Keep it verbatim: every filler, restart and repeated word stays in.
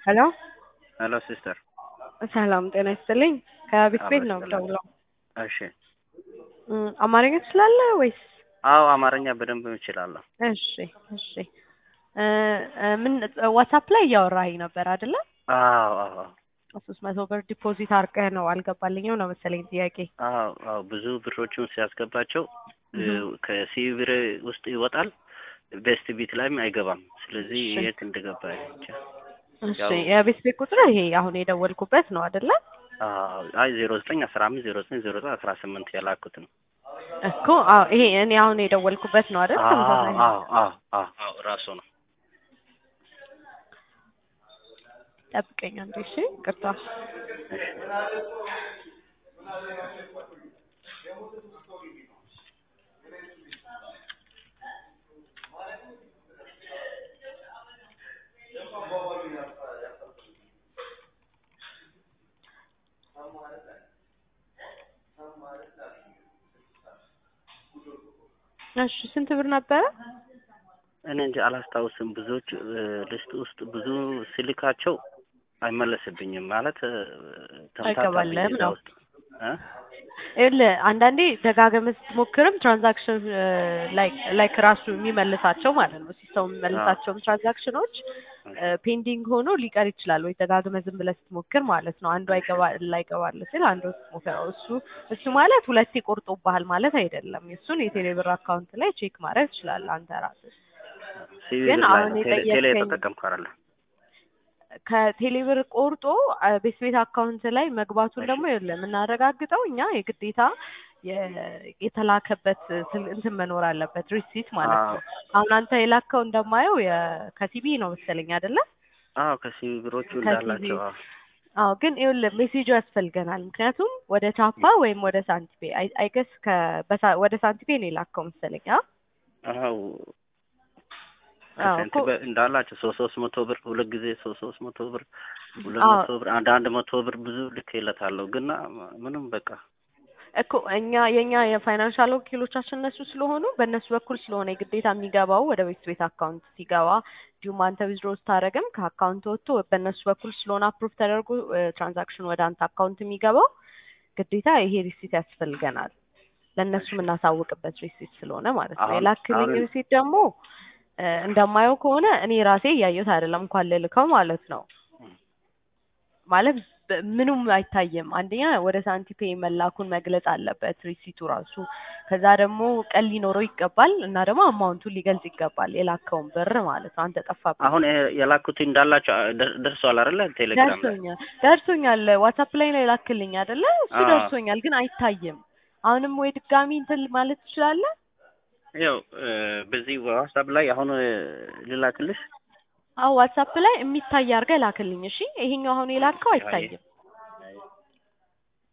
ሄሎ ሄሎ ሲስተር ሰላም ጤና ይስጥልኝ። ከቤት ቤት አብረሽ ነው ሰላም። የምደውለው። እሺ እም፣ አማርኛ ትችላለህ ወይስ? አዎ አማርኛ በደንብ እችላለሁ። እሺ እሺ እ እ ምን ዋትስአፕ ላይ እያወራኸኝ ነበር አይደለ? አዎ አዎ ሶስት መቶ ብር ዲፖዚት አድርገህ ነው አልገባልኝም ነው መሰለኝ ጥያቄ። አዎ አዎ ብዙ ብሮችን ሲያስገባቸው እ እህ፣ ከሲቪር ውስጥ ይወጣል፣ ቤስት ቢት ላይም አይገባም። ስለዚህ እሺ የት እንደገባ ብቻ እሺ ያው የቤት ቤት ቁጥር ይሄ አሁን የደወልኩበት ነው አይደለ? አዎ አይ ዜሮ ዘጠኝ አስራ አምስት ዜሮ ዘጠኝ ዜሮ ዘጠኝ አስራ ስምንት ያላኩት ነው። እኮ አዎ ይሄ እኔ አሁን የደወልኩበት ነው አይደል? አዎ ተመሳሳይ ነው። አዎ አዎ አዎ አዎ ራሱ ነው። ጠብቀኝ አንዴ እሺ። ይቅርታ። እሺ እሺ ስንት ብር ነበረ? እኔ እንጂ አላስታውስም። ብዙዎች ሊስት ውስጥ ብዙ ስልካቸው አይመለስብኝም ማለት እ፣ ተምታታብኝ አይገባልህም እዛ ነው። ውስጥ እ ይኸውልህ አንዳንዴ ደጋግመህ ስትሞክርም ትራንዛክሽን ላይክ ላይክ ራሱ የሚመልሳቸው ማለት ነው ሲስተሙ አዎ የሚመልሳቸውም ትራንዛክሽኖች እሺ ፔንዲንግ ሆኖ ሊቀር ይችላል ወይ ደጋግመህ ዝም ብለህ ስትሞክር ማለት ነው። አንዱ እሺ አይገባ ላይገባልህ ሲል አንዱ ስትሞክር እሱ እሱ ማለት ሁለቴ ቆርጦብሃል ማለት አይደለም። እሱን የቴሌብር አካውንት ላይ ቼክ ማድረግ ትችላለህ አንተ ራስህ። ግን ሲቪር ላይ አሁን ነው ቴሌ ቴሌ የጠየቅከኝ የተጠቀምኩ አይደለ? ከቴሌብር ቆርጦ አ፣ ቤት ቤት አካውንት ላይ መግባቱን እሺ ደግሞ ይኸውልህ የምናረጋግጠው እኛ የግዴታ የ- የተላከበት ስል- እንትን መኖር አለበት ሪሲት ማለት አዎ ነው። አሁን አንተ የላከው እንደማየው የ- ከሲቢ ነው መሰለኝ አይደለ? አዎ ከሲቪሮቹ ከሲቢ እንዳላቸው አዎ አዎ። ግን ይኸውልህ ሜሴጁ ያስፈልገናል። ምክንያቱም ወደ ቻፓ ወይም ወደ ሳንቲፔ አይገስ ወደ ሳንቲፔ ነው የላከው መሰለኝ። አ አዎ አዎ ከስንት እኮ በ- እንዳላቸው ሶስት ሶስት መቶ ብር ሁለት ጊዜ ሶስት ሶስት መቶ ብር ሁለት አዎ መቶ ብር አንድ አንድ መቶ ብር ብዙ ልኬለታለሁ ግን ምንም በቃ እኮ እኛ የኛ የፋይናንሻል ወኪሎቻችን እነሱ ስለሆኑ በእነሱ በኩል ስለሆነ የግዴታ የሚገባው ወደ ቤት ቤት አካውንት ሲገባ እንዲሁም አንተ ዊዝድሮ ስታደርግም ከአካውንት ወጥቶ በእነሱ በኩል ስለሆነ አፕሩቭ ተደርጎ ትራንዛክሽን ወደ አንተ አካውንት የሚገባው ግዴታ ይሄ ሪሲት ያስፈልገናል። ለእነሱ እሺ የምናሳውቅበት ሪሲት ስለሆነ ማለት ነው። አሁን የላክልኝ አሁን ሪሲት ደግሞ እ፣ እንደማየው ከሆነ እኔ ራሴ እያየሁት አይደለም እንኳን ልልከው ማለት ነው። ማለት በ- ምኑም አይታይም። አንደኛ ወደ ሳንቲፔ መላኩን መግለጽ አለበት ሪሲቱ ራሱ። ከዛ ደግሞ ቀን ሊኖረው ይገባል እና ደግሞ አማውንቱን ሊገልጽ ይገባል የላከውን ብር ማለት ነው። አንተ ጠፋብኝ አሁን የምትል የላኩት እንዳላቸው ደ- ደርሷል አይደለ? ቴሌግራም ላይ ደርሶኛል ደርሶኛል። ዋትሳፕ ላይ ነው የላክልኝ አይደለ? እሱ አዎ ደርሶኛል ግን አይታይም። አሁንም ወይ ድጋሚ እንትን ማለት ትችላለህ? ያው እ፣ በዚህ ዋትስአፕ ላይ አሁን እ፣ ልላክልሽ አዎ ዋትሳፕ ላይ የሚታይ አድርገህ ላክልኝ እሺ። ይሄኛው አሁን የላከው እሺ አየህ አይታይም።